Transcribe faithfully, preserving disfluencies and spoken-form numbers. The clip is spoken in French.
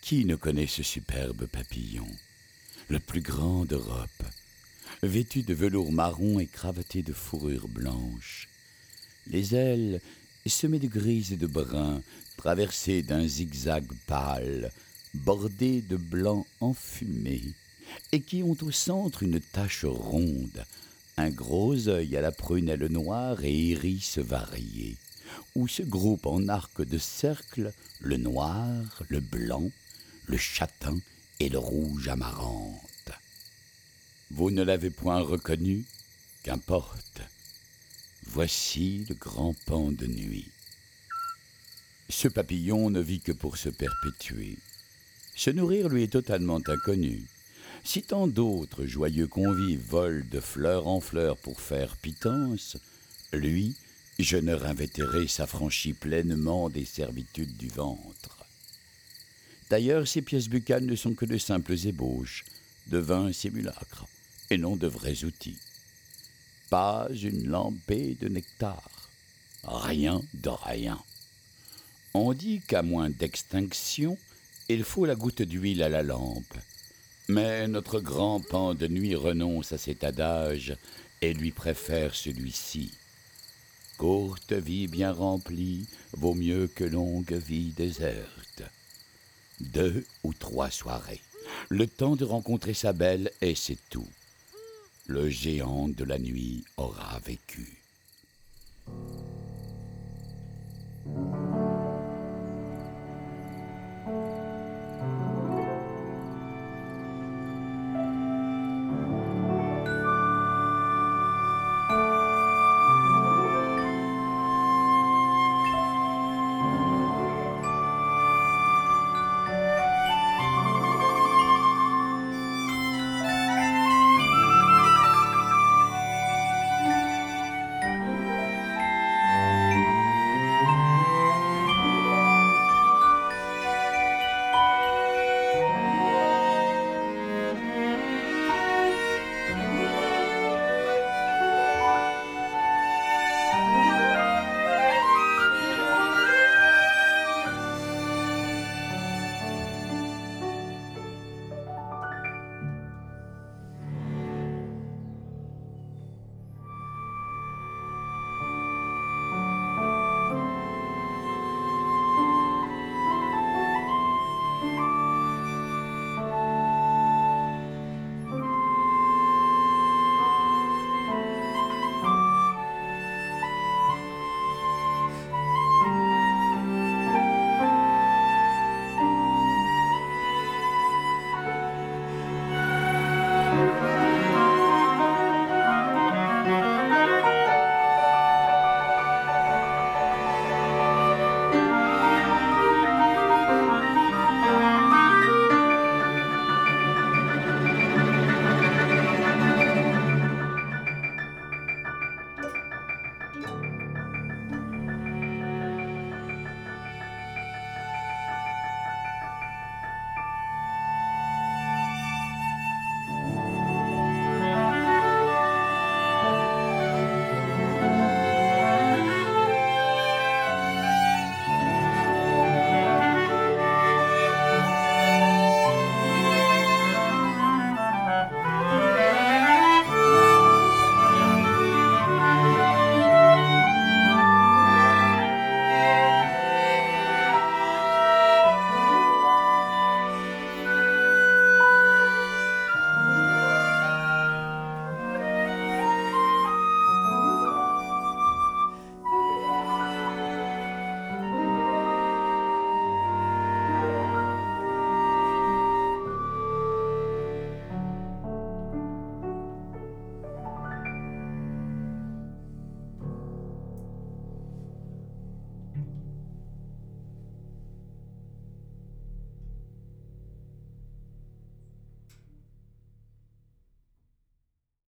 Qui ne connaît ce superbe papillon, le plus grand d'Europe, vêtu de velours marron et cravaté de fourrure blanche, les ailes semées de gris et de brun, traversées d'un zigzag pâle, bordées de blanc enfumé, et qui ont au centre une tache ronde, un gros œil à la prunelle noire et iris variés, où se groupent en arc de cercle le noir, le blanc, le châtain et le rouge amarante. Vous ne l'avez point reconnu? Qu'importe. Voici le grand paon de nuit. Ce papillon ne vit que pour se perpétuer. Se nourrir lui est totalement inconnu. Si tant d'autres joyeux convives volent de fleur en fleur pour faire pitance, lui, jeune invétéré, s'affranchit pleinement des servitudes du ventre. D'ailleurs, ces pièces buccales ne sont que de simples ébauches, de vains simulacres, et non de vrais outils. Pas une lampée de nectar, rien de rien. On dit qu'à moins d'extinction, il faut la goutte d'huile à la lampe. Mais notre grand paon de nuit renonce à cet adage et lui préfère celui-ci. Courte vie bien remplie vaut mieux que longue vie déserte. Deux ou trois soirées, le temps de rencontrer sa belle et c'est tout. Le géant de la nuit aura vécu.